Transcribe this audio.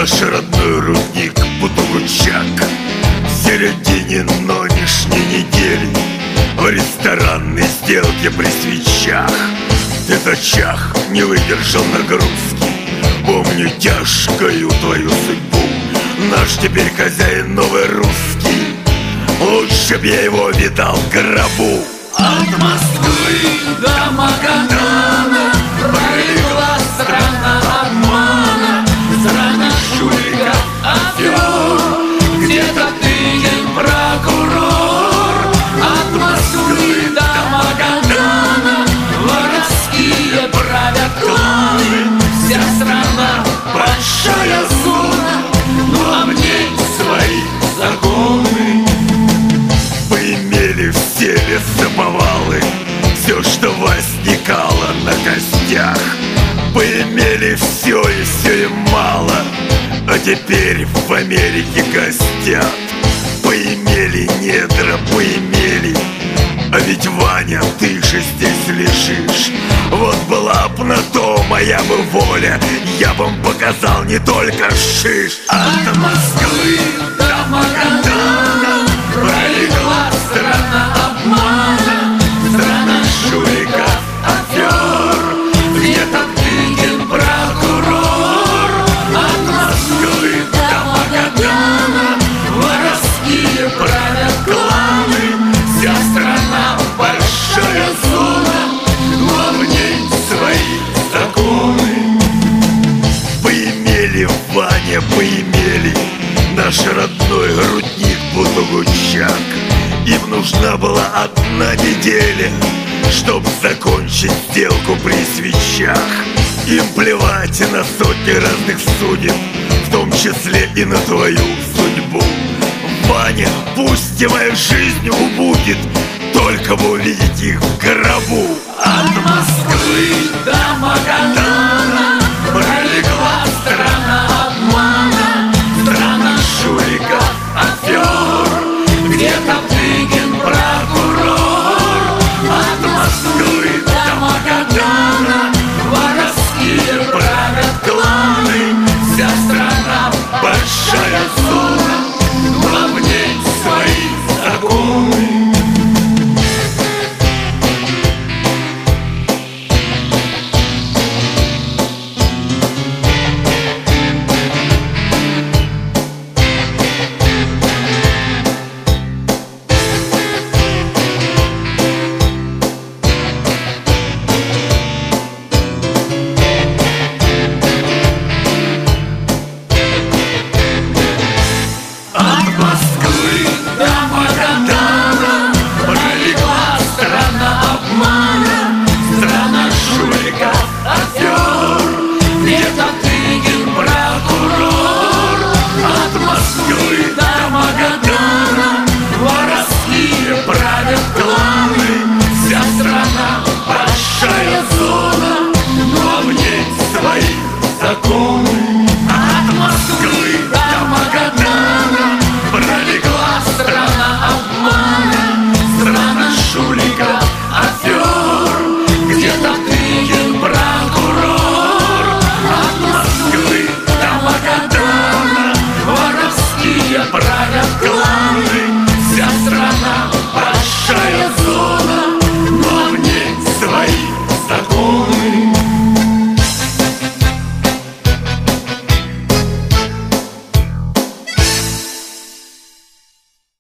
Наш родной рудник Бутугучак в середине нынешней недели в ресторанной сделке при свечах ты зачах не выдержал нагрузки. Помню тяжкую твою судьбу. Наш теперь хозяин новый русский. Лучше б я его видал в гробу. От Москвы до Магадана пролегла страна обмана, страна жуликов, афер. Где-то ты генпрокурор. От Москвы до Магадана воровские правят кланы. Вся страна большая зона, ну а мне свои законы. Поимели все лесоповалы, все, что возникало на костях. Поимели все и все им мало, а теперь в Америке гостят. Поимели недра, поимели, а ведь, Ваня, ты же здесь лежишь. Вот была б на то моя бы воля, я бы вам показал не только шиш. От Москвы до Магадана пролегла страна обмана, страна жуликов, афер. Где-то ты генпрокурор. От Москвы до Магадана воровские правят кланы. Вся страна большая зона, но в ней свои законы. Поимели, Ваня, поимели наш родной рудник Бутугучак. Им нужна была одна неделя, чтоб закончить сделку при свечах. Им плевать и на сотни разных судеб, в том числе и на твою судьбу. Ваня, пусть и моя жизнь убудет, только бы увидеть их в гробу. От Москвы до Магадана